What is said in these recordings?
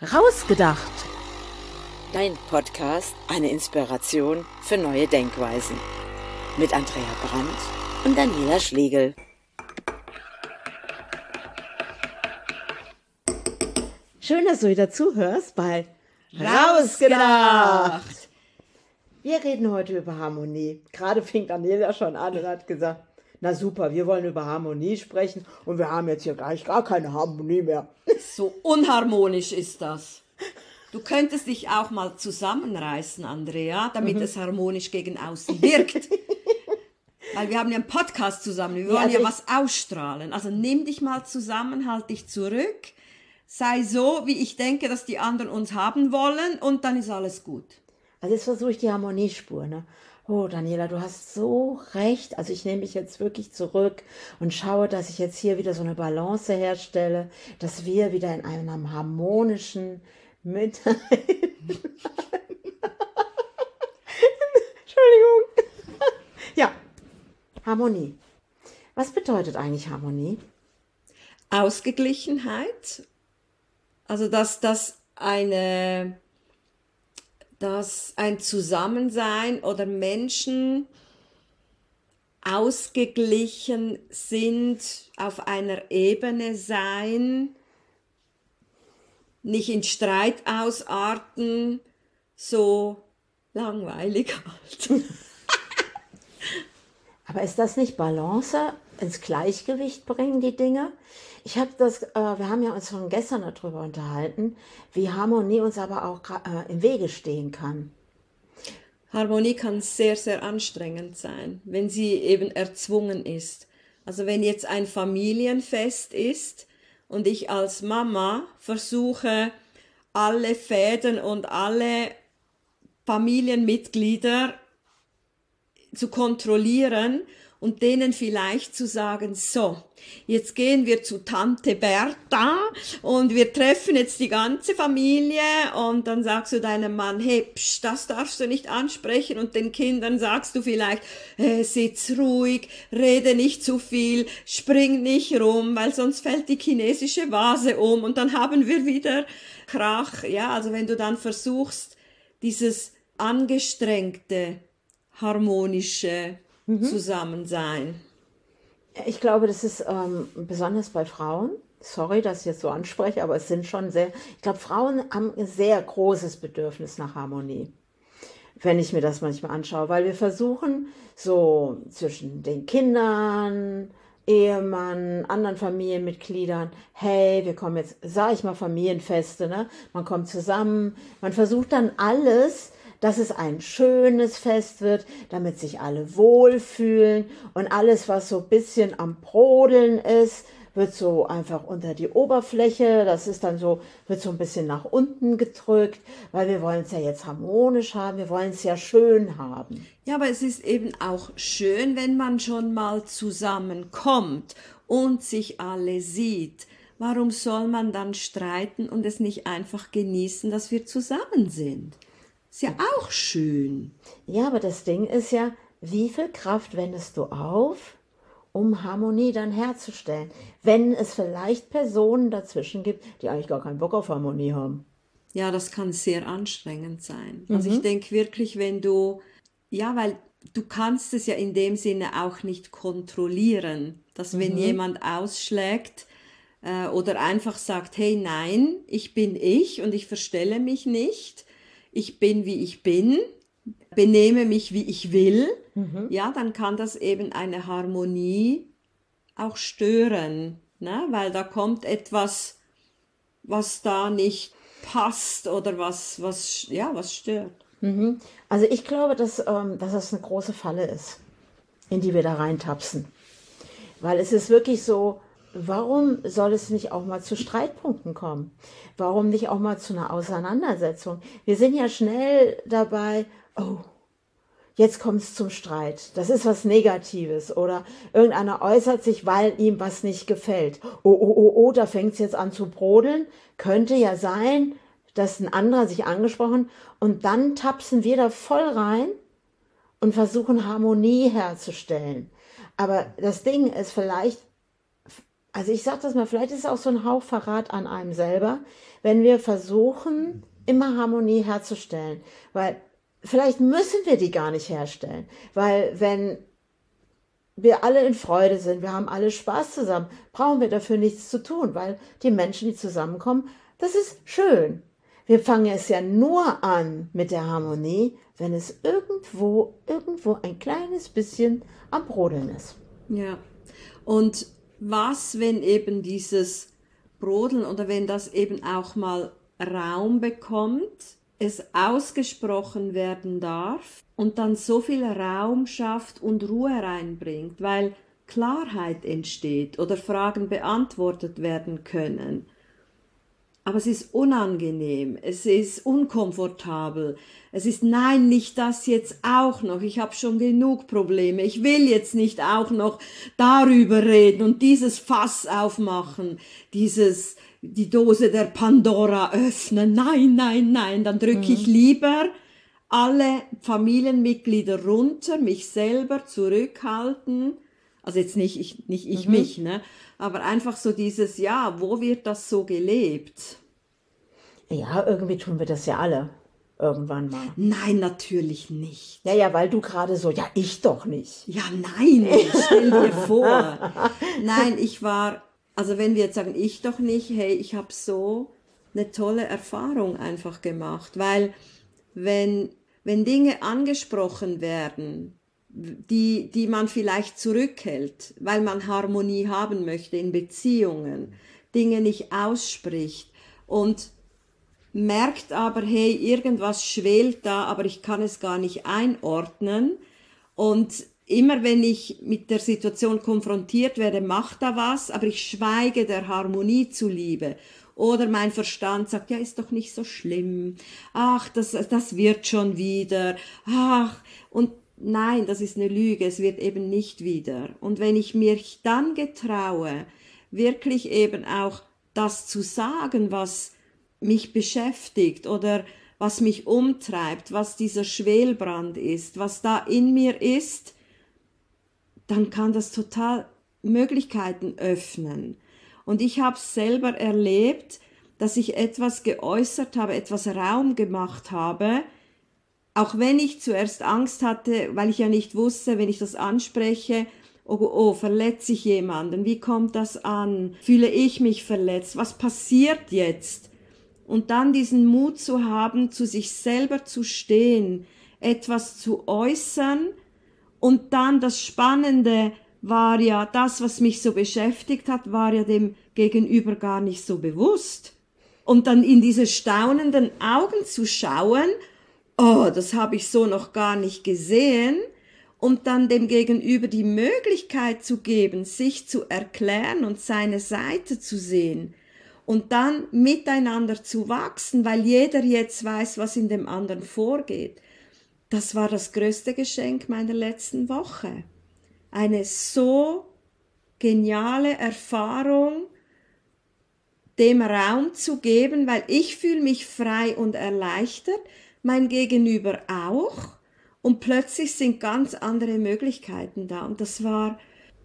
Rausgedacht. Dein Podcast, eine Inspiration für neue Denkweisen. Mit Andrea Brandt und Daniela Schlegel. Schön, dass du wieder zuhörst bei Rausgedacht. Wir reden heute über Harmonie. Gerade fing Daniela schon an und hat gesagt, na super, wir wollen über Harmonie sprechen und wir haben jetzt hier gleich gar keine Harmonie mehr. So unharmonisch ist das. Du könntest dich auch mal zusammenreißen, Andrea, damit es harmonisch gegen außen wirkt. Weil wir haben ja einen Podcast zusammen, wir wollen was ausstrahlen. Also nimm dich mal zusammen, halt dich zurück, sei so, wie ich denke, dass die anderen uns haben wollen und dann ist alles gut. Also jetzt versuche ich die Harmoniespur, ne? Oh, Daniela, du hast so recht. Also ich nehme mich jetzt wirklich zurück und schaue, dass ich jetzt hier wieder so eine Balance herstelle, dass wir wieder in einem harmonischen Miteinander... Entschuldigung. Ja, Harmonie. Was bedeutet eigentlich Harmonie? Ausgeglichenheit, also dass ein Zusammensein oder Menschen ausgeglichen sind, auf einer Ebene sein, nicht in Streit ausarten, so langweilig halt. Aber ist das nicht Balance, ins Gleichgewicht bringen, die Dinge? Wir haben ja uns schon gestern darüber unterhalten, wie Harmonie uns aber auch im Wege stehen kann. Harmonie kann sehr, sehr anstrengend sein, wenn sie eben erzwungen ist. Also wenn jetzt ein Familienfest ist und ich als Mama versuche, alle Fäden und alle Familienmitglieder zu kontrollieren und denen vielleicht zu sagen, so, jetzt gehen wir zu Tante Bertha und wir treffen jetzt die ganze Familie und dann sagst du deinem Mann, hey, psch, das darfst du nicht ansprechen und den Kindern sagst du vielleicht, sitz ruhig, rede nicht zu viel, spring nicht rum, weil sonst fällt die chinesische Vase um und dann haben wir wieder Krach. Ja, also wenn du dann versuchst, dieses angestrengte, harmonische Zusammensein. Ich glaube, das ist besonders bei Frauen, sorry, dass ich jetzt so anspreche, aber es sind schon ich glaube, Frauen haben ein sehr großes Bedürfnis nach Harmonie, wenn ich mir das manchmal anschaue, weil wir versuchen, so zwischen den Kindern, Ehemann, anderen Familienmitgliedern, hey, wir kommen jetzt, sag ich mal, Familienfeste, ne? Man kommt zusammen, man versucht dann alles, dass es ein schönes Fest wird, damit sich alle wohlfühlen und alles, was so ein bisschen am Brodeln ist, wird so einfach unter die Oberfläche, das ist dann so, wird so ein bisschen nach unten gedrückt, weil wir wollen es ja jetzt harmonisch haben, wir wollen es ja schön haben. Ja, aber es ist eben auch schön, wenn man schon mal zusammenkommt und sich alle sieht. Warum soll man dann streiten und es nicht einfach genießen, dass wir zusammen sind? Ist ja auch schön. Ja, aber das Ding ist ja, wie viel Kraft wendest du auf, um Harmonie dann herzustellen, wenn es vielleicht Personen dazwischen gibt, die eigentlich gar keinen Bock auf Harmonie haben. Ja, das kann sehr anstrengend sein. Also ich denke wirklich, weil du kannst es ja in dem Sinne auch nicht kontrollieren, dass wenn jemand ausschlägt oder einfach sagt, hey, nein, ich bin ich und ich verstelle mich nicht, ich bin, wie ich bin, benehme mich, wie ich will, ja, dann kann das eben eine Harmonie auch stören, ne? Weil da kommt etwas, was da nicht passt oder was stört. Also ich glaube, dass das eine große Falle ist, in die wir da reintapsen. Weil es ist wirklich so, warum soll es nicht auch mal zu Streitpunkten kommen? Warum nicht auch mal zu einer Auseinandersetzung? Wir sind ja schnell dabei, oh, jetzt kommt es zum Streit. Das ist was Negatives. Oder irgendeiner äußert sich, weil ihm was nicht gefällt. Oh, da fängt es jetzt an zu brodeln. Könnte ja sein, dass ein anderer sich angesprochen und dann tapsen wir da voll rein und versuchen Harmonie herzustellen. Aber das Ding ist, vielleicht Also ich sage das mal, vielleicht ist es auch so ein Hauch Verrat an einem selber, wenn wir versuchen, immer Harmonie herzustellen. Weil vielleicht müssen wir die gar nicht herstellen. Weil wenn wir alle in Freude sind, wir haben alle Spaß zusammen, brauchen wir dafür nichts zu tun, weil die Menschen, die zusammenkommen, das ist schön. Wir fangen es ja nur an mit der Harmonie, wenn es irgendwo ein kleines bisschen am Brodeln ist. Ja. Und was, wenn eben dieses Brodeln oder wenn das eben auch mal Raum bekommt, es ausgesprochen werden darf und dann so viel Raum schafft und Ruhe reinbringt, weil Klarheit entsteht oder Fragen beantwortet werden können. Aber es ist unangenehm, es ist unkomfortabel, es ist nein, nicht das jetzt auch noch, ich habe schon genug Probleme, ich will jetzt nicht auch noch darüber reden und dieses Fass aufmachen, die Dose der Pandora öffnen, nein, nein, nein, dann drücke ich lieber alle Familienmitglieder runter, mich selber zurückhalten, also jetzt nicht ich mich, ne? Aber einfach so dieses, ja, wo wird das so gelebt? Ja, irgendwie tun wir das ja alle. Irgendwann mal. Nein, natürlich nicht. Ja, weil du gerade so, ja, ich doch nicht. Ja, nein, stell dir vor. Nein, also wenn wir jetzt sagen, ich doch nicht, hey, ich habe so eine tolle Erfahrung einfach gemacht, weil wenn Dinge angesprochen werden, die man vielleicht zurückhält, weil man Harmonie haben möchte in Beziehungen, Dinge nicht ausspricht und merkt aber, hey, irgendwas schwelt da, aber ich kann es gar nicht einordnen. Und immer wenn ich mit der Situation konfrontiert werde, macht da was, aber ich schweige der Harmonie zuliebe. Oder mein Verstand sagt, ja, ist doch nicht so schlimm. Ach, das wird schon wieder. Ach, und nein, das ist eine Lüge, es wird eben nicht wieder. Und wenn ich mich dann getraue, wirklich eben auch das zu sagen, was mich beschäftigt oder was mich umtreibt, was dieser Schwelbrand ist, was da in mir ist, dann kann das total Möglichkeiten öffnen. Und ich habe es selber erlebt, dass ich etwas geäußert habe, etwas Raum gemacht habe, auch wenn ich zuerst Angst hatte, weil ich ja nicht wusste, wenn ich das anspreche, oh, verletze ich jemanden, wie kommt das an, fühle ich mich verletzt, was passiert jetzt? Und dann diesen Mut zu haben, zu sich selber zu stehen, etwas zu äußern. Und dann das Spannende war ja, das, was mich so beschäftigt hat, war ja dem Gegenüber gar nicht so bewusst. Und dann in diese staunenden Augen zu schauen, oh, das habe ich so noch gar nicht gesehen. Und dann dem Gegenüber die Möglichkeit zu geben, sich zu erklären und seine Seite zu sehen. Und dann miteinander zu wachsen, weil jeder jetzt weiß, was in dem anderen vorgeht. Das war das größte Geschenk meiner letzten Woche. Eine so geniale Erfahrung, dem Raum zu geben, weil ich fühle mich frei und erleichtert, mein Gegenüber auch. Und plötzlich sind ganz andere Möglichkeiten da. Und das war,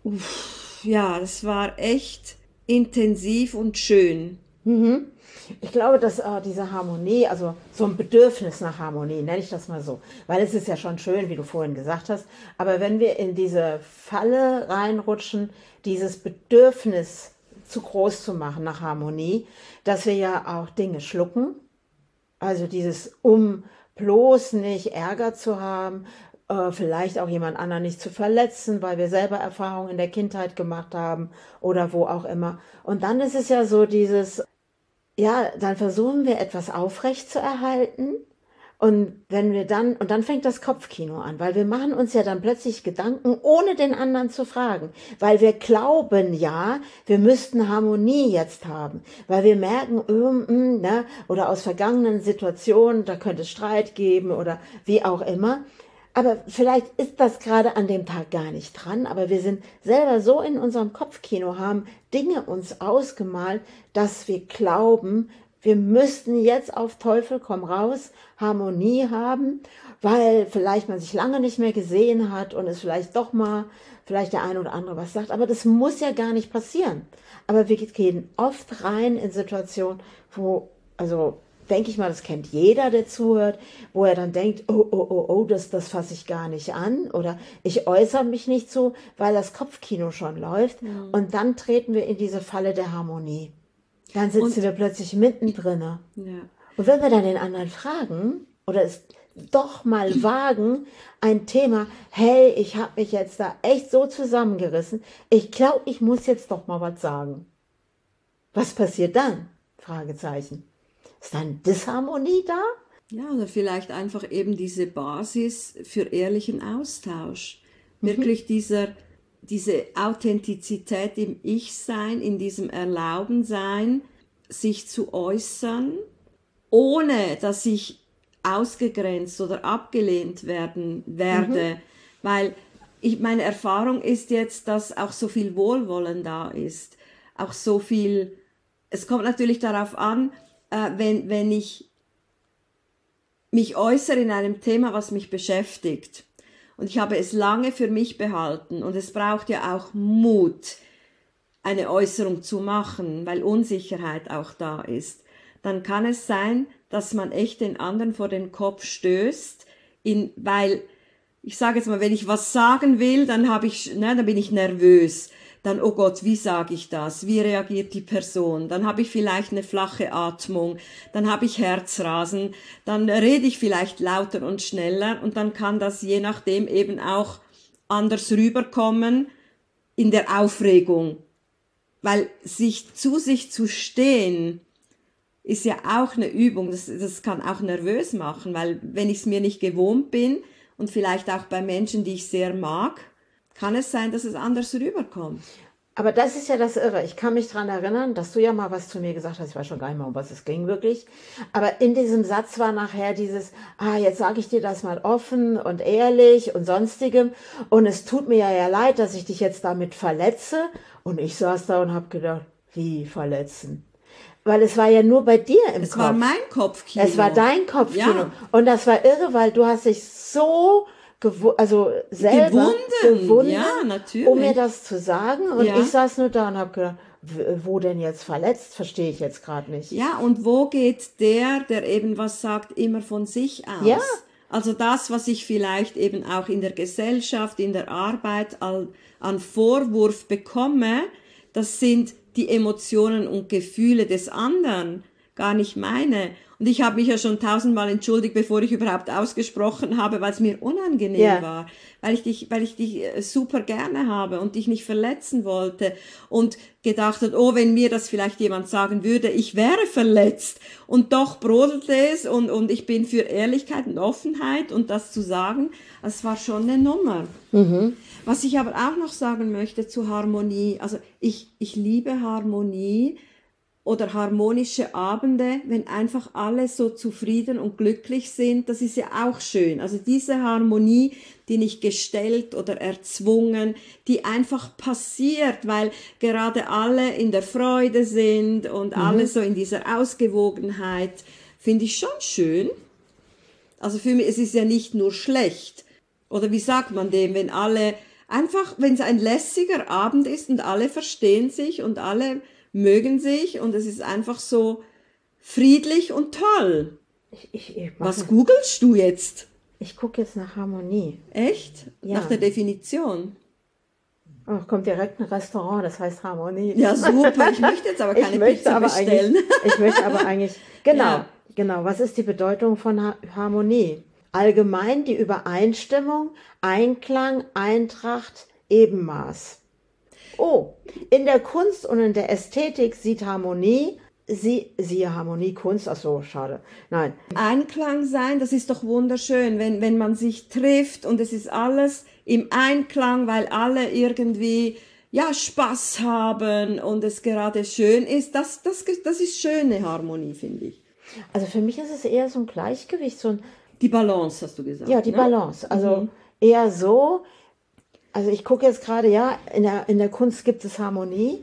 das war echt intensiv und schön. Ich glaube, dass diese Harmonie, also so ein Bedürfnis nach Harmonie, nenne ich das mal so, weil es ist ja schon schön, wie du vorhin gesagt hast, aber wenn wir in diese Falle reinrutschen, dieses Bedürfnis zu groß zu machen nach Harmonie, dass wir ja auch Dinge schlucken, also um bloß nicht Ärger zu haben, vielleicht auch jemand anderen nicht zu verletzen, weil wir selber Erfahrungen in der Kindheit gemacht haben oder wo auch immer. Und dann ist es ja so dann versuchen wir etwas aufrecht zu erhalten und dann fängt das Kopfkino an, weil wir machen uns ja dann plötzlich Gedanken, ohne den anderen zu fragen, weil wir glauben ja, wir müssten Harmonie jetzt haben, weil wir merken, oder aus vergangenen Situationen, da könnte es Streit geben oder wie auch immer. Aber vielleicht ist das gerade an dem Tag gar nicht dran, aber wir sind selber so in unserem Kopfkino, haben Dinge uns ausgemalt, dass wir glauben, wir müssten jetzt auf Teufel komm raus Harmonie haben, weil vielleicht man sich lange nicht mehr gesehen hat und es vielleicht doch mal, vielleicht der eine oder andere was sagt. Aber das muss ja gar nicht passieren. Aber wir gehen oft rein in Situationen, wo, also denke ich mal, das kennt jeder, der zuhört, wo er dann denkt, oh, das fasse ich gar nicht an oder ich äußere mich nicht so, weil das Kopfkino schon läuft. Und dann treten wir in diese Falle der Harmonie. Dann sitzen wir plötzlich mittendrin. Ja. Und wenn wir dann den anderen fragen oder es doch mal wagen, ein Thema, hey, ich habe mich jetzt da echt so zusammengerissen, ich glaube, ich muss jetzt doch mal was sagen. Was passiert dann? Fragezeichen. Ist dann Disharmonie da? Ja, oder vielleicht einfach eben diese Basis für ehrlichen Austausch. Wirklich diese Authentizität im Ich-Sein, in diesem Erlauben-Sein, sich zu äußern, ohne dass ich ausgegrenzt oder abgelehnt werden werde. Weil meine Erfahrung ist jetzt, dass auch so viel Wohlwollen da ist. Auch so viel, es kommt natürlich darauf an, wenn ich mich äußere in einem Thema, was mich beschäftigt. Und ich habe es lange für mich behalten. Und es braucht ja auch Mut, eine Äußerung zu machen, weil Unsicherheit auch da ist. Dann kann es sein, dass man echt den anderen vor den Kopf stößt, weil, ich sage jetzt mal, wenn ich was sagen will, dann bin ich nervös. Dann, oh Gott, wie sage ich das? Wie reagiert die Person? Dann habe ich vielleicht eine flache Atmung, dann habe ich Herzrasen, dann rede ich vielleicht lauter und schneller und dann kann das je nachdem eben auch anders rüberkommen in der Aufregung. Weil zu sich zu stehen, ist ja auch eine Übung, das kann auch nervös machen, weil wenn ich es mir nicht gewohnt bin und vielleicht auch bei Menschen, die ich sehr mag, kann es sein, dass es anders rüberkommt. Aber das ist ja das Irre. Ich kann mich daran erinnern, dass du ja mal was zu mir gesagt hast. Ich weiß schon gar nicht mehr, um was es ging wirklich. Aber in diesem Satz war nachher dieses, jetzt sage ich dir das mal offen und ehrlich und sonstigem. Und es tut mir ja leid, dass ich dich jetzt damit verletze. Und ich saß da und habe gedacht, wie verletzen? Weil es war ja nur bei dir im Kopf. Es war mein Kopfkino. Es war dein Kopfkino. Ja. Und das war irre, weil du hast dich so selber gewundert, ja, natürlich, um mir das zu sagen. Und ja. Ich saß nur da und habe gedacht, wo denn jetzt verletzt? Verstehe ich jetzt gerade nicht. Ja, und wo geht der eben was sagt, immer von sich aus? Ja. Also das, was ich vielleicht eben auch in der Gesellschaft, in der Arbeit an Vorwurf bekomme, das sind die Emotionen und Gefühle des anderen, gar nicht meine. Und ich habe mich ja schon 1000-mal entschuldigt, bevor ich überhaupt ausgesprochen habe, weil es mir unangenehm war, weil ich dich super gerne habe und dich nicht verletzen wollte und gedacht hat, oh, wenn mir das vielleicht jemand sagen würde, ich wäre verletzt. Und doch brodelte es und ich bin für Ehrlichkeit und Offenheit und das zu sagen, das war schon eine Nummer. Was ich aber auch noch sagen möchte zu Harmonie, also ich liebe Harmonie, oder harmonische Abende, wenn einfach alle so zufrieden und glücklich sind, das ist ja auch schön. Also diese Harmonie, die nicht gestellt oder erzwungen, die einfach passiert, weil gerade alle in der Freude sind und alle so in dieser Ausgewogenheit, finde ich schon schön. Also für mich, es ist ja nicht nur schlecht. Oder wie sagt man dem, wenn es ein lässiger Abend ist und alle verstehen sich und alle mögen sich und es ist einfach so friedlich und toll. Was googelst du jetzt? Ich gucke jetzt nach Harmonie. Echt? Ja. Nach der Definition? Oh, kommt direkt ein Restaurant, das heißt Harmonie. Ja, super. Ich möchte jetzt aber keine Pizza bestellen. Ich möchte aber eigentlich, genau. Was ist die Bedeutung von Harmonie? Allgemein die Übereinstimmung, Einklang, Eintracht, Ebenmaß. Oh, in der Kunst und in der Ästhetik sieht Harmonie, siehe Harmonie, Kunst, ach so, schade, nein. Einklang sein, das ist doch wunderschön, wenn man sich trifft und es ist alles im Einklang, weil alle irgendwie, Spaß haben und es gerade schön ist, das ist schöne Harmonie, finde ich. Also für mich ist es eher so ein Gleichgewicht, die Balance, hast du gesagt. Ja, die Balance, also eher so. Also ich gucke jetzt gerade, in der Kunst gibt es Harmonie.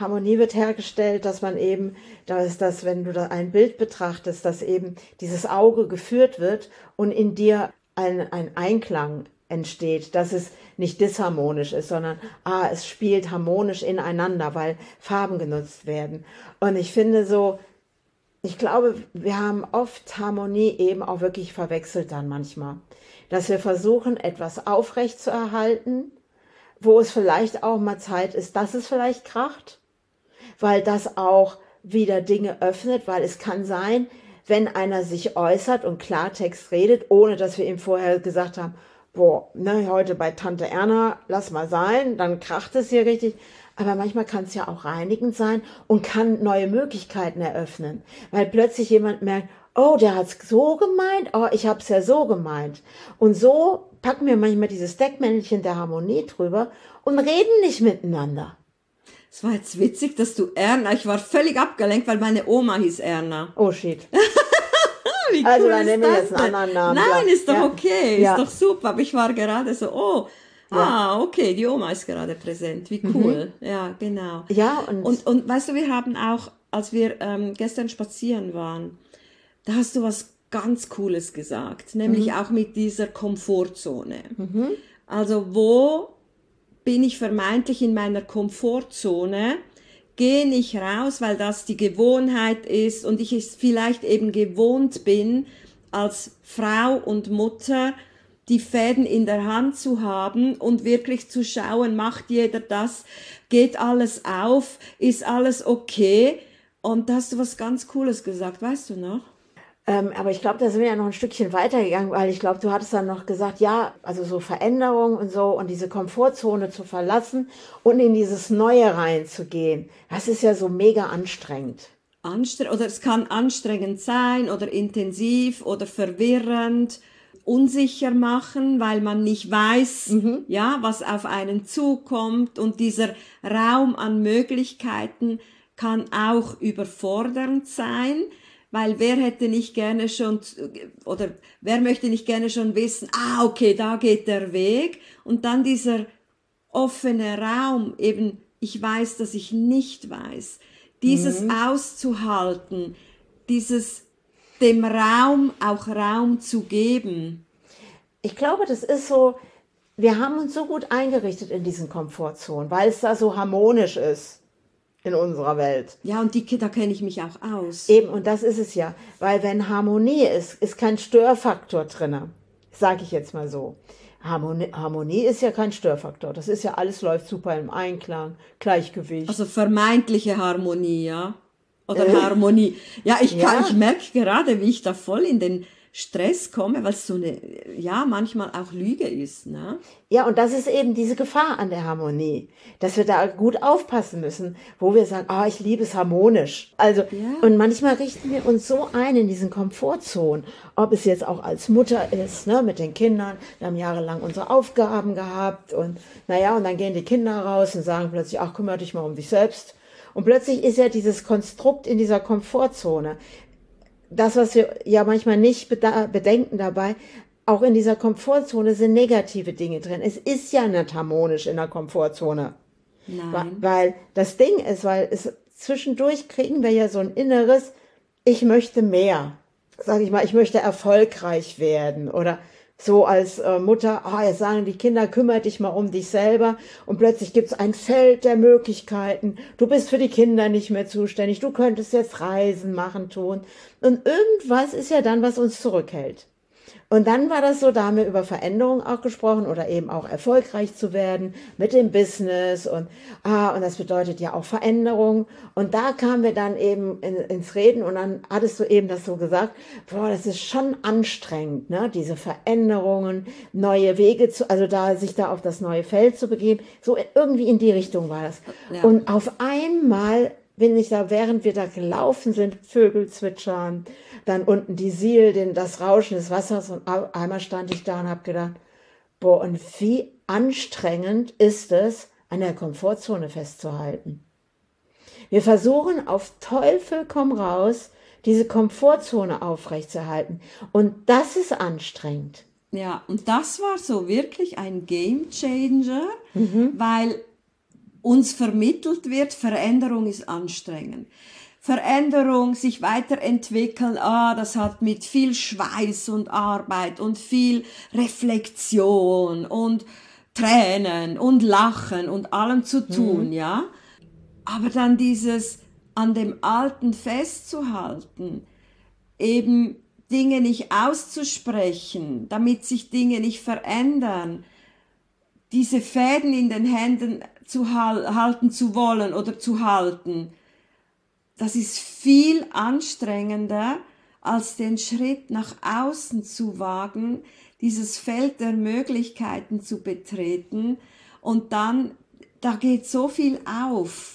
Harmonie wird hergestellt, dass man eben, dass wenn du da ein Bild betrachtest, dass eben dieses Auge geführt wird und in dir ein Einklang entsteht, dass es nicht disharmonisch ist, sondern es spielt harmonisch ineinander, weil Farben genutzt werden. Und ich finde so, ich glaube, wir haben oft Harmonie eben auch wirklich verwechselt dann manchmal, dass wir versuchen, etwas aufrecht zu erhalten, wo es vielleicht auch mal Zeit ist, dass es vielleicht kracht, weil das auch wieder Dinge öffnet, weil es kann sein, wenn einer sich äußert und Klartext redet, ohne dass wir ihm vorher gesagt haben, boah, ne, heute bei Tante Erna, lass mal sein, dann kracht es hier richtig. Aber manchmal kann es ja auch reinigend sein und kann neue Möglichkeiten eröffnen, weil plötzlich jemand merkt, oh, der hat's so gemeint, oh, ich hab's ja so gemeint. Und so packen wir manchmal dieses Deckmäntelchen der Harmonie drüber und reden nicht miteinander. Es war jetzt witzig, dass du Erna, ich war völlig abgelenkt, weil meine Oma hieß Erna. Oh shit. Wie cool Also dann ist nehme ich das jetzt einen denn? anderen Namen. Nein, Ja. ist doch Ja. okay, Ja. ist doch super. Aber ich war gerade so, okay, die Oma ist gerade präsent. Wie cool. Ja, genau. Ja, Und weißt du, wir haben auch, als wir gestern spazieren waren, da hast du was ganz Cooles gesagt, nämlich auch mit dieser Komfortzone. Also wo bin ich vermeintlich in meiner Komfortzone, gehe nicht raus, weil das die Gewohnheit ist und ich es vielleicht eben gewohnt bin, als Frau und Mutter die Fäden in der Hand zu haben und wirklich zu schauen, macht jeder das, geht alles auf, ist alles okay. Und da hast du was ganz Cooles gesagt, weißt du noch? aber ich glaube, da sind wir ja noch ein Stückchen weitergegangen, weil ich glaube, du hattest dann noch gesagt, ja, also so Veränderungen und so und diese Komfortzone zu verlassen und in dieses Neue reinzugehen, das ist ja so mega anstrengend. Oder es kann anstrengend sein oder intensiv oder verwirrend, unsicher machen, weil man nicht weiß, ja, was auf einen zukommt, und dieser Raum an Möglichkeiten kann auch überfordernd sein, weil wer möchte nicht gerne schon wissen, okay, da geht der Weg, und dann dieser offene Raum, eben, ich weiß, dass ich nicht weiß, dieses auszuhalten, dem Raum auch Raum zu geben. Ich glaube, das ist so, wir haben uns so gut eingerichtet in diesen Komfortzonen, weil es da so harmonisch ist in unserer Welt. Ja, und da kenne ich mich auch aus. Eben, und das ist es ja, weil wenn Harmonie ist kein Störfaktor drinne, sage ich jetzt mal so. Harmonie ist ja kein Störfaktor, das ist ja, alles läuft super im Einklang, Gleichgewicht. Also vermeintliche Harmonie, ja? Oder Harmonie. Ja, ich merke gerade, wie ich da voll in den Stress komme, weil es so eine, ja, manchmal auch Lüge ist, ne? Ja, und das ist eben diese Gefahr an der Harmonie, dass wir da gut aufpassen müssen, wo wir sagen, ich liebe es harmonisch. Also, und manchmal richten wir uns so ein in diesen Komfortzonen, ob es jetzt auch als Mutter ist, ne, mit den Kindern. Wir haben jahrelang unsere Aufgaben gehabt und und dann gehen die Kinder raus und sagen plötzlich, kümmere dich mal um dich selbst. Und plötzlich ist ja dieses Konstrukt in dieser Komfortzone. Das, was wir ja manchmal nicht bedenken dabei, auch in dieser Komfortzone sind negative Dinge drin. Es ist ja nicht harmonisch in der Komfortzone. Nein. Weil das Ding ist, zwischendurch kriegen wir ja so ein inneres, ich möchte mehr. Sag ich mal, ich möchte erfolgreich werden oder so als Mutter, jetzt sagen die Kinder, kümmere dich mal um dich selber, und plötzlich gibt's ein Feld der Möglichkeiten. Du bist für die Kinder nicht mehr zuständig, du könntest jetzt Reisen machen, tun. Und irgendwas ist ja dann, was uns zurückhält. Und dann war das so, da haben wir über Veränderungen auch gesprochen oder eben auch erfolgreich zu werden mit dem Business und das bedeutet ja auch Veränderung. Und da kamen wir dann eben ins Reden und dann hattest du eben das so gesagt, das ist schon anstrengend, ne, diese Veränderungen, neue Wege sich da auf das neue Feld zu begeben. So irgendwie in die Richtung war das. Ja. Und auf einmal bin ich da, während wir da gelaufen sind, Vögel zwitschern, dann unten die Siel, das Rauschen des Wassers, und einmal stand ich da und habe gedacht, und wie anstrengend ist es, an der Komfortzone festzuhalten. Wir versuchen auf Teufel komm raus, diese Komfortzone aufrechtzuerhalten, und das ist anstrengend. Ja, und das war so wirklich ein Game Changer, weil uns vermittelt wird, Veränderung ist anstrengend. Veränderung, sich weiterentwickeln, das hat mit viel Schweiß und Arbeit und viel Reflexion und Tränen und Lachen und allem zu tun, ja. Aber dann dieses an dem Alten festzuhalten, eben Dinge nicht auszusprechen, damit sich Dinge nicht verändern, diese Fäden in den Händen zu halten zu wollen oder zu halten, das ist viel anstrengender, als den Schritt nach außen zu wagen, dieses Feld der Möglichkeiten zu betreten und dann, da geht so viel auf.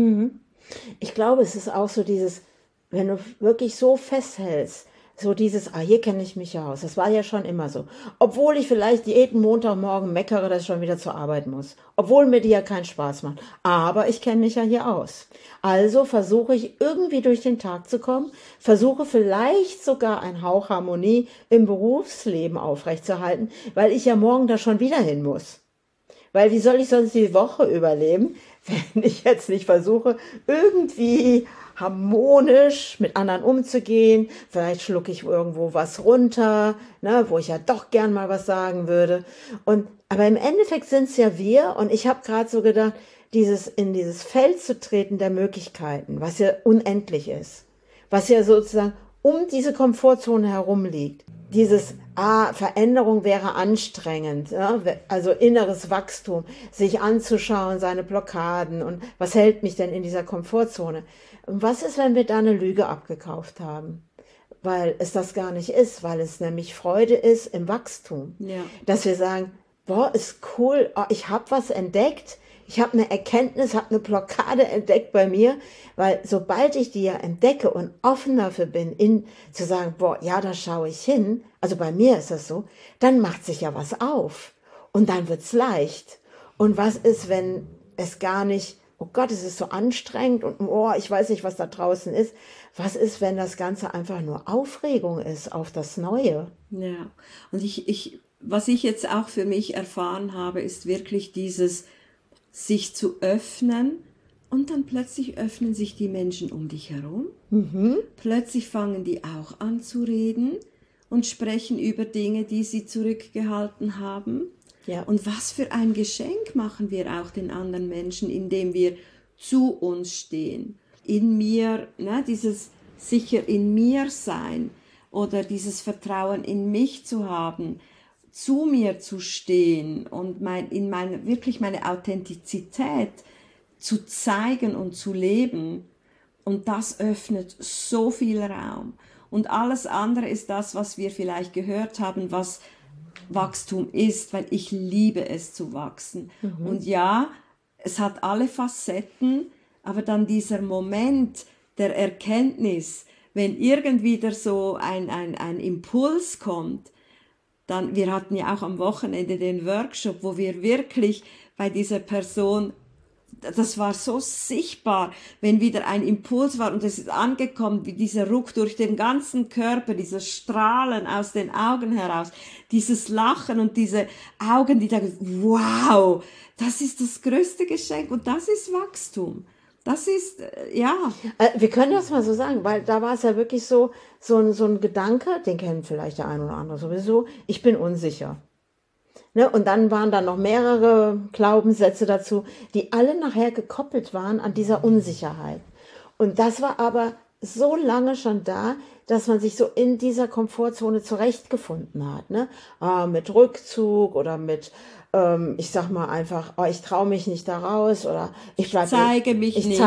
Ich glaube, es ist auch so dieses, wenn du wirklich so festhältst, so dieses, hier kenne ich mich ja aus. Das war ja schon immer so. Obwohl ich vielleicht jeden Montagmorgen meckere, dass ich schon wieder zur Arbeit muss. Obwohl mir die ja keinen Spaß macht. Aber ich kenne mich ja hier aus. Also versuche ich irgendwie durch den Tag zu kommen, versuche vielleicht sogar ein Hauch Harmonie im Berufsleben aufrechtzuerhalten, weil ich ja morgen da schon wieder hin muss. Weil wie soll ich sonst die Woche überleben, wenn ich jetzt nicht versuche, irgendwie harmonisch mit anderen umzugehen. Vielleicht schlucke ich irgendwo was runter, ne, wo ich ja doch gern mal was sagen würde. Aber im Endeffekt sind es ja wir. Und ich habe gerade so gedacht, in dieses Feld zu treten der Möglichkeiten, was ja unendlich ist, was ja sozusagen um diese Komfortzone herum liegt. Veränderung wäre anstrengend, ja? Also inneres Wachstum, sich anzuschauen, seine Blockaden und was hält mich denn in dieser Komfortzone? Und was ist, wenn wir da eine Lüge abgekauft haben? Weil es das gar nicht ist, weil es nämlich Freude ist im Wachstum. Ja. Dass wir sagen, ist cool, ich habe was entdeckt, ich habe eine Erkenntnis, habe eine Blockade entdeckt bei mir, weil sobald ich die ja entdecke und offen dafür bin, zu sagen, da schaue ich hin, also bei mir ist das so, dann macht sich ja was auf und dann wird's leicht. Und was ist, wenn es gar nicht, oh Gott, es ist so anstrengend und ich weiß nicht, was da draußen ist. Was ist, wenn das Ganze einfach nur Aufregung ist auf das Neue? Ja, und was ich jetzt auch für mich erfahren habe, ist wirklich dieses sich zu öffnen und dann plötzlich öffnen sich die Menschen um dich herum. Plötzlich fangen die auch an zu reden und sprechen über Dinge, die sie zurückgehalten haben. Ja. Und was für ein Geschenk machen wir auch den anderen Menschen, indem wir zu uns stehen. In mir, dieses sicher in mir sein oder dieses Vertrauen in mich zu haben, zu mir zu stehen und wirklich meine Authentizität zu zeigen und zu leben. Und das öffnet so viel Raum. Und alles andere ist das, was wir vielleicht gehört haben, was Wachstum ist, weil ich liebe es zu wachsen. Und ja, es hat alle Facetten, aber dann dieser Moment der Erkenntnis, wenn irgendwie so ein Impuls kommt, dann, wir hatten ja auch am Wochenende den Workshop, wo wir wirklich bei dieser Person, das war so sichtbar, wenn wieder ein Impuls war und es ist angekommen, wie dieser Ruck durch den ganzen Körper, dieses Strahlen aus den Augen heraus, dieses Lachen und diese Augen, die sagen, wow, das ist das größte Geschenk und das ist Wachstum. Das ist, ja. Wir können das mal so sagen, weil da war es ja wirklich so ein Gedanke, den kennen vielleicht der ein oder andere sowieso, ich bin unsicher. Ne? Und dann waren da noch mehrere Glaubenssätze dazu, die alle nachher gekoppelt waren an dieser Unsicherheit. Und das war aber so lange schon da, dass man sich so in dieser Komfortzone zurechtgefunden hat. Ne? Mit Rückzug oder mit ich sag mal einfach, ich traue mich nicht da raus oder ich zeige mich nicht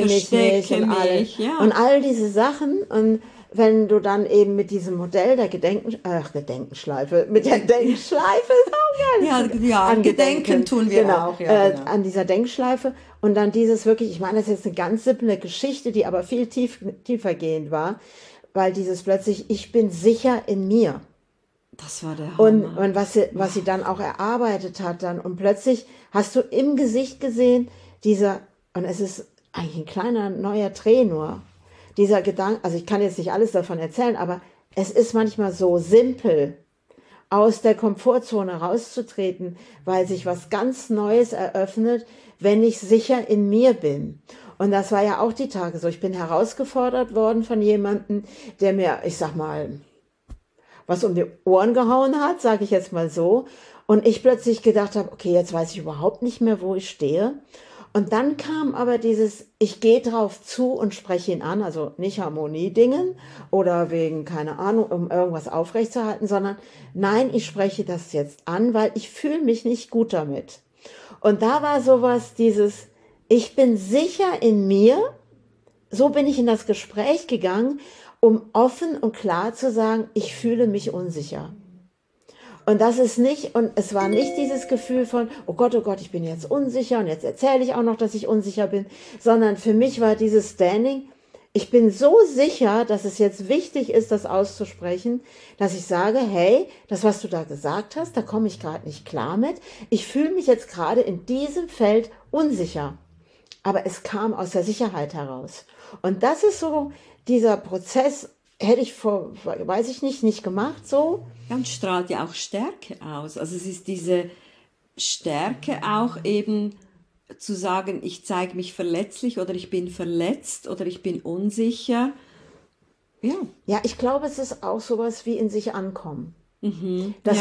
und all diese Sachen. Und wenn du dann eben mit diesem Modell der Gedenkenschleife, mit der Denkschleife ist auch geil. Ja, an Gedenken tun wir auch. Ja, genau. An dieser Denkschleife und dann dieses wirklich, ich meine, das ist jetzt eine ganz simple Geschichte, die aber viel tiefergehend war, weil dieses plötzlich, ich bin sicher in mir. Das war der Hammer. Und was sie dann auch erarbeitet hat dann. Und plötzlich hast du im Gesicht gesehen, und es ist eigentlich ein kleiner neuer Dreh nur, dieser Gedanke, also ich kann jetzt nicht alles davon erzählen, aber es ist manchmal so simpel. aus der Komfortzone rauszutreten, weil sich was ganz Neues eröffnet, wenn ich sicher in mir bin. Und das war ja auch die Tage so. Ich bin herausgefordert worden von jemandem, der mir, ich sag mal, was um die Ohren gehauen hat, sage ich jetzt mal so. Und ich plötzlich gedacht habe, okay, jetzt weiß ich überhaupt nicht mehr, wo ich stehe. Und dann kam aber dieses, ich gehe drauf zu und spreche ihn an, also nicht Harmoniedingen oder wegen, keine Ahnung, um irgendwas aufrechtzuerhalten, sondern nein, ich spreche das jetzt an, weil ich fühle mich nicht gut damit. Und da war sowas, dieses, ich bin sicher in mir, so bin ich in das Gespräch gegangen, um offen und klar zu sagen, ich fühle mich unsicher. Und das ist nicht, und es war nicht dieses Gefühl von, oh Gott, ich bin jetzt unsicher und jetzt erzähle ich auch noch, dass ich unsicher bin, sondern für mich war dieses Standing, ich bin so sicher, dass es jetzt wichtig ist, das auszusprechen, dass ich sage, hey, das, was du da gesagt hast, da komme ich gerade nicht klar mit. Ich fühle mich jetzt gerade in diesem Feld unsicher. Aber es kam aus der Sicherheit heraus. Und das ist so dieser Prozess, hätte ich weiß ich nicht gemacht so. Ja, und strahlt ja auch Stärke aus. Also es ist diese Stärke auch eben zu sagen, ich zeige mich verletzlich oder ich bin verletzt oder ich bin unsicher. Ja. Ja, ich glaube, es ist auch sowas wie in sich ankommen. Dass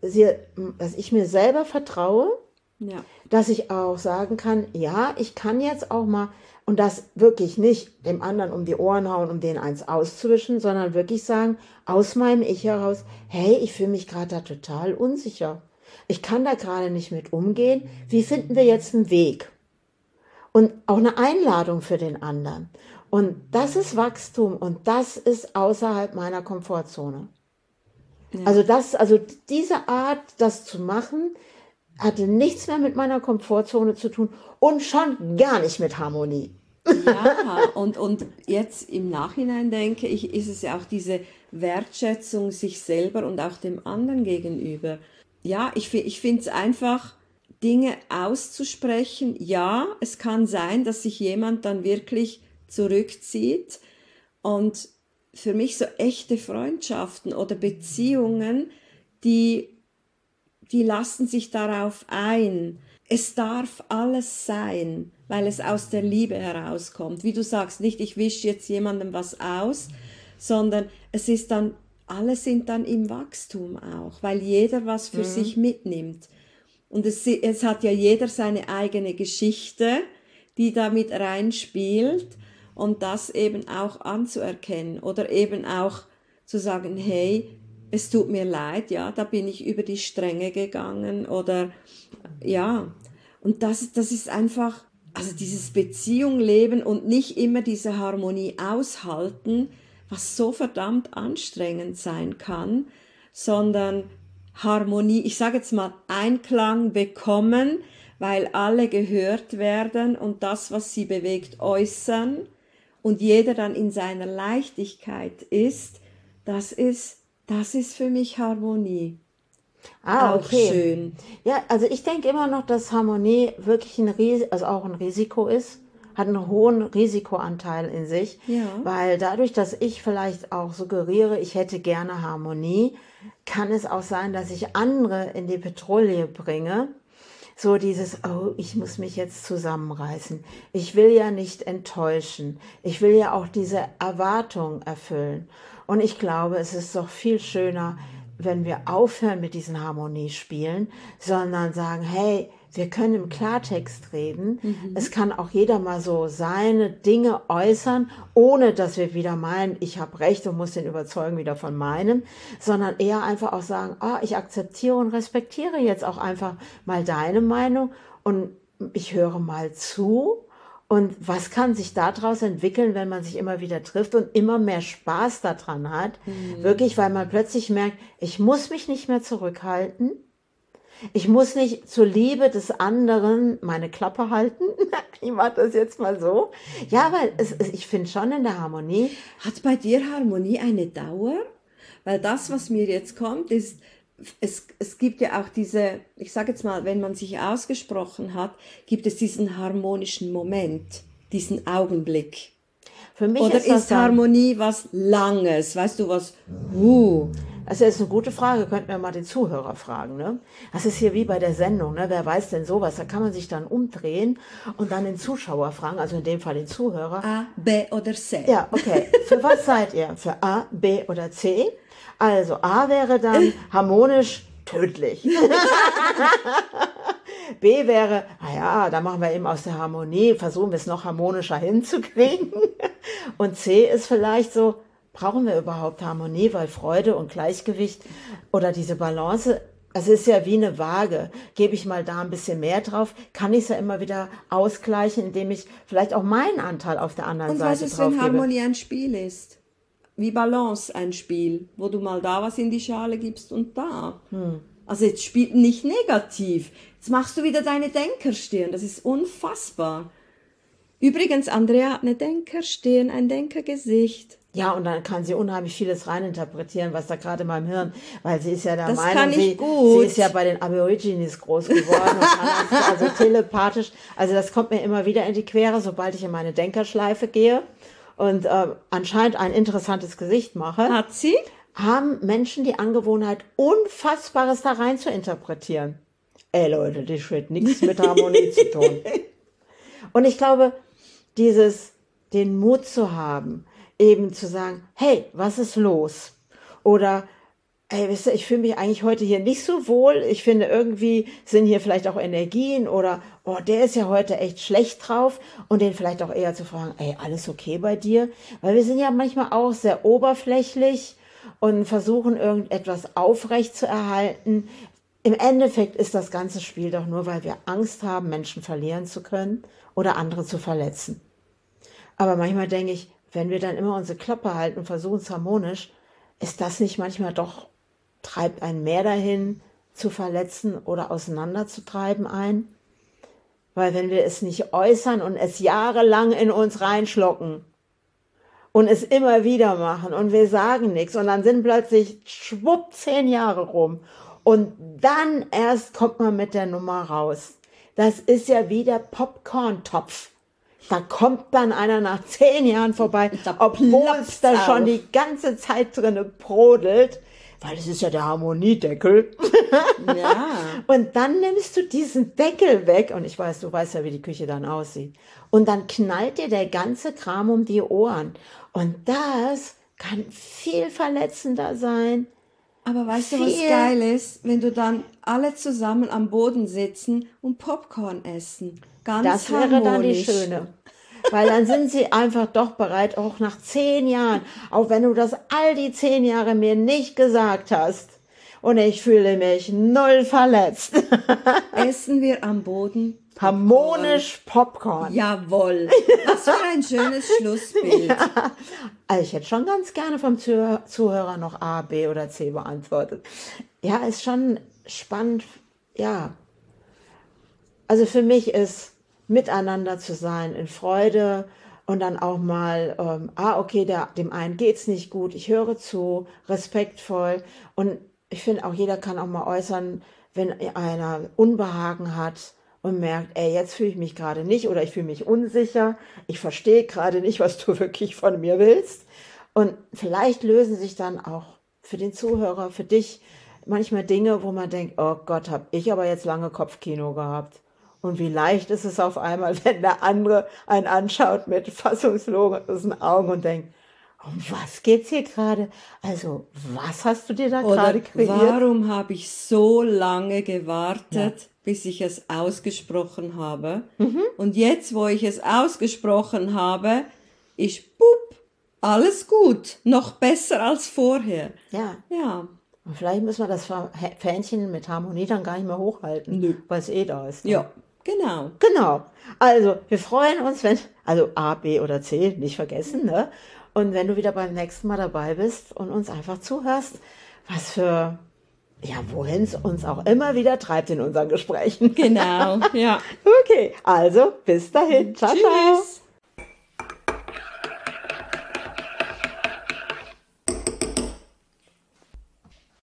Dass ich mir selber vertraue, ja. Dass ich auch sagen kann, ja, ich kann jetzt auch mal, und das wirklich nicht dem anderen um die Ohren hauen, um den eins auszuwischen, sondern wirklich sagen, aus meinem Ich heraus, hey, ich fühle mich gerade da total unsicher. Ich kann da gerade nicht mit umgehen. Wie finden wir jetzt einen Weg? Und auch eine Einladung für den anderen. Und das ist Wachstum und das ist außerhalb meiner Komfortzone. Ja. Also diese Art, das zu machen, hatte nichts mehr mit meiner Komfortzone zu tun und schon gar nicht mit Harmonie. Ja, und jetzt im Nachhinein denke ich, ist es ja auch diese Wertschätzung sich selber und auch dem anderen gegenüber. Ja, ich finde es einfach, Dinge auszusprechen. Ja, es kann sein, dass sich jemand dann wirklich zurückzieht und für mich so echte Freundschaften oder Beziehungen, die lassen sich darauf ein. Es darf alles sein, weil es aus der Liebe herauskommt. Wie du sagst, nicht ich wische jetzt jemandem was aus, sondern es ist dann, alle sind dann im Wachstum auch, weil jeder was für sich mitnimmt. Und es hat ja jeder seine eigene Geschichte, die da mit reinspielt und das eben auch anzuerkennen oder eben auch zu sagen, hey, es tut mir leid, ja, da bin ich über die Stränge gegangen oder ja, und das ist einfach, also dieses Beziehung leben und nicht immer diese Harmonie aushalten, was so verdammt anstrengend sein kann, sondern Harmonie, ich sage jetzt mal Einklang bekommen, weil alle gehört werden und das, was sie bewegt, äußern und jeder dann in seiner Leichtigkeit ist, das ist für mich Harmonie. Auch okay. Schön. Ja, also ich denke immer noch, dass Harmonie wirklich auch ein Risiko ist, hat einen hohen Risikoanteil in sich, weil dadurch, dass ich vielleicht auch suggeriere, ich hätte gerne Harmonie, kann es auch sein, dass ich andere in die Petrouille bringe. So dieses, oh, ich muss mich jetzt zusammenreißen. Ich will ja nicht enttäuschen. Ich will ja auch diese Erwartung erfüllen. Und ich glaube, es ist doch viel schöner, wenn wir aufhören mit diesen Harmoniespielen, sondern sagen, hey, wir können im Klartext reden. Es kann auch jeder mal so seine Dinge äußern, ohne dass wir wieder meinen, ich habe recht und muss den überzeugen wieder von meinem, sondern eher einfach auch sagen, ich akzeptiere und respektiere jetzt auch einfach mal deine Meinung und ich höre mal zu. Und was kann sich daraus entwickeln, wenn man sich immer wieder trifft und immer mehr Spaß daran hat? Wirklich, weil man plötzlich merkt, ich muss mich nicht mehr zurückhalten. Ich muss nicht zur Liebe des anderen meine Klappe halten. Ich mache das jetzt mal so. Ja, weil ich finde schon in der Harmonie. Hat bei dir Harmonie eine Dauer? Weil das, was mir jetzt kommt, ist, es gibt ja auch diese, ich sage jetzt mal, wenn man sich ausgesprochen hat, gibt es diesen harmonischen Moment, diesen Augenblick. Für mich oder ist Harmonie was Langes, weißt du, was, Das ist eine gute Frage, könnten wir mal den Zuhörer fragen. Ne? Das ist hier wie bei der Sendung, ne? Wer weiß denn sowas? Da kann man sich dann umdrehen und dann den Zuschauer fragen, also in dem Fall den Zuhörer. A, B oder C. Ja, okay. Für was seid ihr? Für A, B oder C? Also A wäre dann harmonisch tödlich. B wäre, naja, da machen wir eben aus der Harmonie, versuchen wir es noch harmonischer hinzukriegen. Und C ist vielleicht so, brauchen wir überhaupt Harmonie, weil Freude und Gleichgewicht oder diese Balance, es ist ja wie eine Waage. Gebe ich mal da ein bisschen mehr drauf, kann ich es ja immer wieder ausgleichen, indem ich vielleicht auch meinen Anteil auf der anderen Und Seite was ist, drauf wenn gebe. Harmonie ein Spiel ist? Wie Balance ein Spiel, wo du mal da was in die Schale gibst und da. Also jetzt spielt nicht negativ. Jetzt machst du wieder deine Denkerstirn. Das ist unfassbar. Übrigens, Andrea hat eine Denkerstirn, ein Denkergesicht. Ja, und dann kann sie unheimlich vieles reininterpretieren, was da gerade in meinem Hirn, weil sie ist ja der Das Meinung, kann ich sie gut. ist ja bei den Aborigines groß geworden und kann also telepathisch, also das kommt mir immer wieder in die Quere, sobald ich in meine Denkerschleife gehe und anscheinend ein interessantes Gesicht mache, Hat sie? haben Menschen die Angewohnheit, Unfassbares da rein zu interpretieren. Ey Leute, das hat nichts mit Harmonie zu tun. Und ich glaube, den Mut zu haben, eben zu sagen, hey, was ist los? Oder, hey, wisst ihr, ich fühle mich eigentlich heute hier nicht so wohl. Ich finde, irgendwie sind hier vielleicht auch Energien oder, oh, der ist ja heute echt schlecht drauf. Und den vielleicht auch eher zu fragen, ey, alles okay bei dir? Weil wir sind ja manchmal auch sehr oberflächlich und versuchen, irgendetwas aufrecht zu erhalten. Im Endeffekt ist das ganze Spiel doch nur, weil wir Angst haben, Menschen verlieren zu können oder andere zu verletzen. Aber manchmal denke ich, wenn wir dann immer unsere Klappe halten und versuchen es harmonisch, ist das nicht manchmal doch, treibt einen mehr dahin, zu verletzen oder auseinanderzutreiben ein? Weil wenn wir es nicht äußern und es jahrelang in uns reinschlucken und es immer wieder machen und wir sagen nichts und dann sind plötzlich schwupp 10 Jahre rum und dann erst kommt man mit der Nummer raus. Das ist ja wie der Popcorn-Topf. Da kommt dann einer nach 10 Jahren vorbei, obwohl es da schon die ganze Zeit drinne brodelt, weil es ist ja der Harmoniedeckel. Ja. Und dann nimmst du diesen Deckel weg und ich weiß, du weißt ja, wie die Küche dann aussieht. Und dann knallt dir der ganze Kram um die Ohren. Und das kann viel verletzender sein. Aber weißt du, was geil ist? Wenn du dann alle zusammen am Boden sitzen und Popcorn essen. Ganz Das wäre dann die harmonisch. schöne. Weil dann sind sie einfach doch bereit, auch nach 10 Jahren, auch wenn du das all die 10 Jahre mir nicht gesagt hast. Und ich fühle mich null verletzt. Essen wir am Boden. Harmonisch Popcorn. Jawohl. Was für ein schönes Schlussbild. Ja. Also ich hätte schon ganz gerne vom Zuhörer noch A, B oder C beantwortet. Ja, ist schon spannend. Ja. Also für mich ist miteinander zu sein in Freude und dann auch mal, okay, dem einen geht's nicht gut, ich höre zu, respektvoll und ich finde auch, jeder kann auch mal äußern, wenn einer Unbehagen hat und merkt, ey, jetzt fühle ich mich gerade nicht oder ich fühle mich unsicher, ich verstehe gerade nicht, was du wirklich von mir willst und vielleicht lösen sich dann auch für den Zuhörer, für dich manchmal Dinge, wo man denkt, oh Gott, habe ich aber jetzt lange Kopfkino gehabt. Und wie leicht ist es auf einmal, wenn der andere einen anschaut mit fassungslosen Augen und denkt, um was geht's hier gerade? Also, was hast du dir da gerade kreiert? Warum habe ich so lange gewartet, bis ich es ausgesprochen habe? Und jetzt, wo ich es ausgesprochen habe, ist alles gut, noch besser als vorher. Ja. Ja. Und vielleicht müssen wir das Fähnchen mit Harmonie dann gar nicht mehr hochhalten, weil es eh da ist. Ne? Ja, genau. Genau. Also, wir freuen uns, also A, B oder C, nicht vergessen, ne? Und wenn du wieder beim nächsten Mal dabei bist und uns einfach zuhörst, wohin es uns auch immer wieder treibt in unseren Gesprächen. Genau, ja. Okay, also bis dahin. Ciao, ciao. Tschüss.